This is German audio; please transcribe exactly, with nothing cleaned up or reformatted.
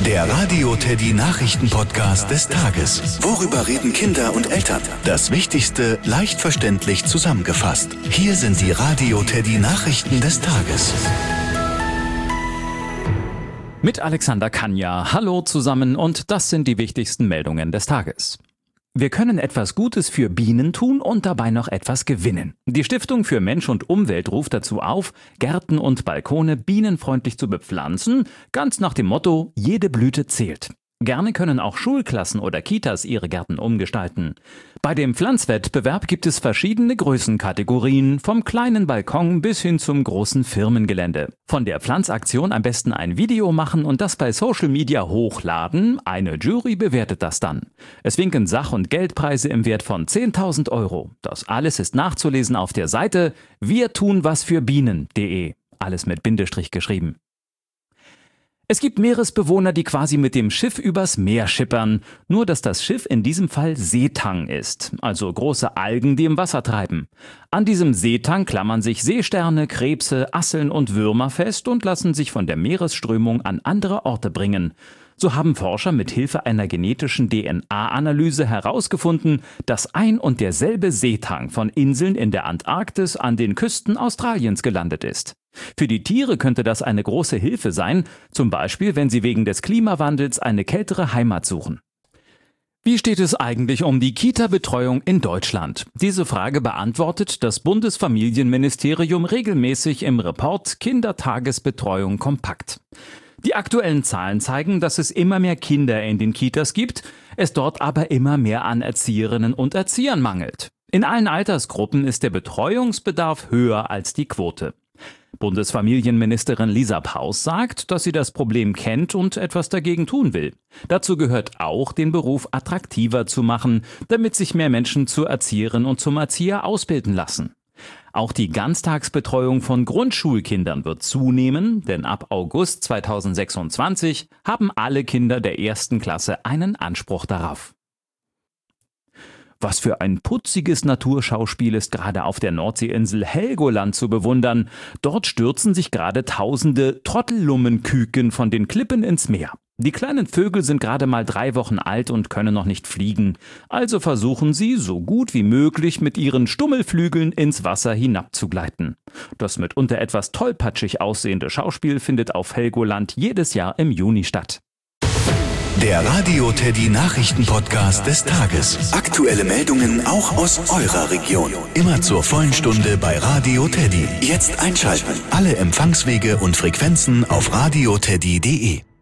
Der Radio Teddy Nachrichten-Podcast des Tages. Worüber reden Kinder und Eltern? Das Wichtigste leicht verständlich zusammengefasst. Hier sind die Radio Teddy Nachrichten des Tages. Mit Alexander Kanja. Hallo zusammen und das sind die wichtigsten Meldungen des Tages. Wir können etwas Gutes für Bienen tun und dabei noch etwas gewinnen. Die Stiftung für Mensch und Umwelt ruft dazu auf, Gärten und Balkone bienenfreundlich zu bepflanzen, ganz nach dem Motto, jede Blüte zählt. Gerne können auch Schulklassen oder Kitas ihre Gärten umgestalten. Bei dem Pflanzwettbewerb gibt es verschiedene Größenkategorien, vom kleinen Balkon bis hin zum großen Firmengelände. Von der Pflanzaktion am besten ein Video machen und das bei Social Media hochladen. Eine Jury bewertet das dann. Es winken Sach- und Geldpreise im Wert von zehntausend Euro. Das alles ist nachzulesen auf der Seite wir tun was für Bienen punkt de. Alles mit Bindestrich geschrieben. Es gibt Meeresbewohner, die quasi mit dem Schiff übers Meer schippern, nur dass das Schiff in diesem Fall Seetang ist, also große Algen, die im Wasser treiben. An diesem Seetang klammern sich Seesterne, Krebse, Asseln und Würmer fest und lassen sich von der Meeresströmung an andere Orte bringen. So haben Forscher mit Hilfe einer genetischen D N A-Analyse herausgefunden, dass ein und derselbe Seetang von Inseln in der Antarktis an den Küsten Australiens gelandet ist. Für die Tiere könnte das eine große Hilfe sein, zum Beispiel wenn sie wegen des Klimawandels eine kältere Heimat suchen. Wie steht es eigentlich um die Kita-Betreuung in Deutschland? Diese Frage beantwortet das Bundesfamilienministerium regelmäßig im Report Kindertagesbetreuung kompakt. Die aktuellen Zahlen zeigen, dass es immer mehr Kinder in den Kitas gibt, es dort aber immer mehr an Erzieherinnen und Erziehern mangelt. In allen Altersgruppen ist der Betreuungsbedarf höher als die Quote. Bundesfamilienministerin Lisa Paus sagt, dass sie das Problem kennt und etwas dagegen tun will. Dazu gehört auch, den Beruf attraktiver zu machen, damit sich mehr Menschen zur Erzieherin und zum Erzieher ausbilden lassen. Auch die Ganztagsbetreuung von Grundschulkindern wird zunehmen, denn ab August zweitausendsechsundzwanzig haben alle Kinder der ersten Klasse einen Anspruch darauf. Was für ein putziges Naturschauspiel ist gerade auf der Nordseeinsel Helgoland zu bewundern. Dort stürzen sich gerade tausende Trottellummenküken von den Klippen ins Meer. Die kleinen Vögel sind gerade mal drei Wochen alt und können noch nicht fliegen. Also versuchen sie, so gut wie möglich mit ihren Stummelflügeln ins Wasser hinabzugleiten. Das mitunter etwas tollpatschig aussehende Schauspiel findet auf Helgoland jedes Jahr im Juni statt. Der Radio Teddy Nachrichten-Podcast des Tages. Aktuelle Meldungen auch aus eurer Region. Immer zur vollen Stunde bei Radio Teddy. Jetzt einschalten. Alle Empfangswege und Frequenzen auf radio teddy punkt de.